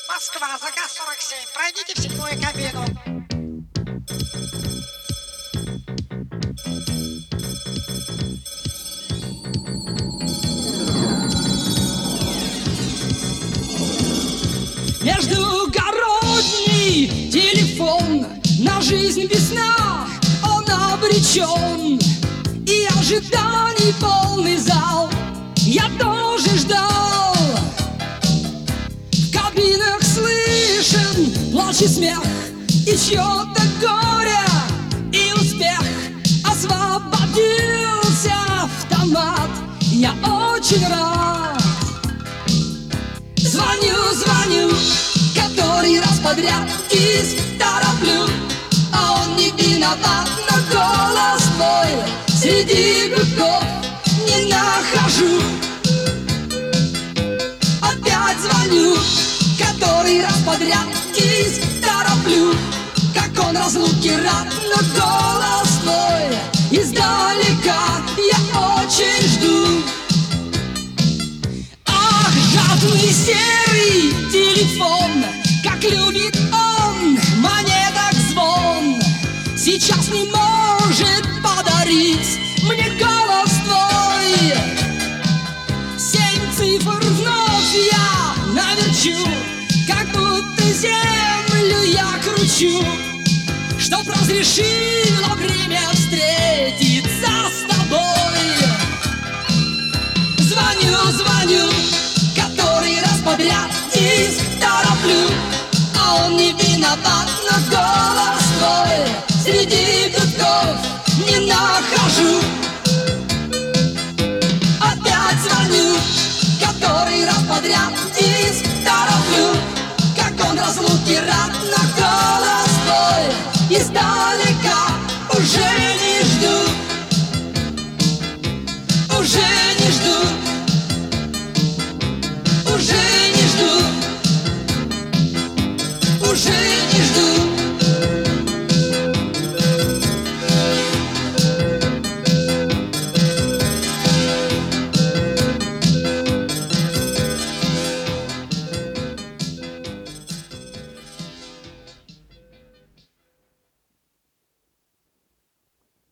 Москва, заказ 47. Пройдите в седьмую кабину. Междугородний телефон, на жизнь без сна он обречен. И ожиданий полный зал, я тоже ждал. В кабинах слышен плач и смех, и чье-то горе, и успех. Освободился автомат, я очень рад. Звоню, который раз подряд, киск тороплю, а он не виноват, но голос твой среди гудков не нахожу. Опять звоню, который раз подряд, киск тороплю, как он разлуки рад, но голос твой издалека я очень жду. Жадный серый телефон, как любит он монеток звон, сейчас не может подарить мне голос твой. 7 цифр вновь я наверчу, как будто землю я кручу, чтоб разрешило время встретиться с тобой. Звоню, который раз подряд, диск тороплю, а он не виноват, но голос твой среди гудков не нахожу. Опять звоню, который раз подряд,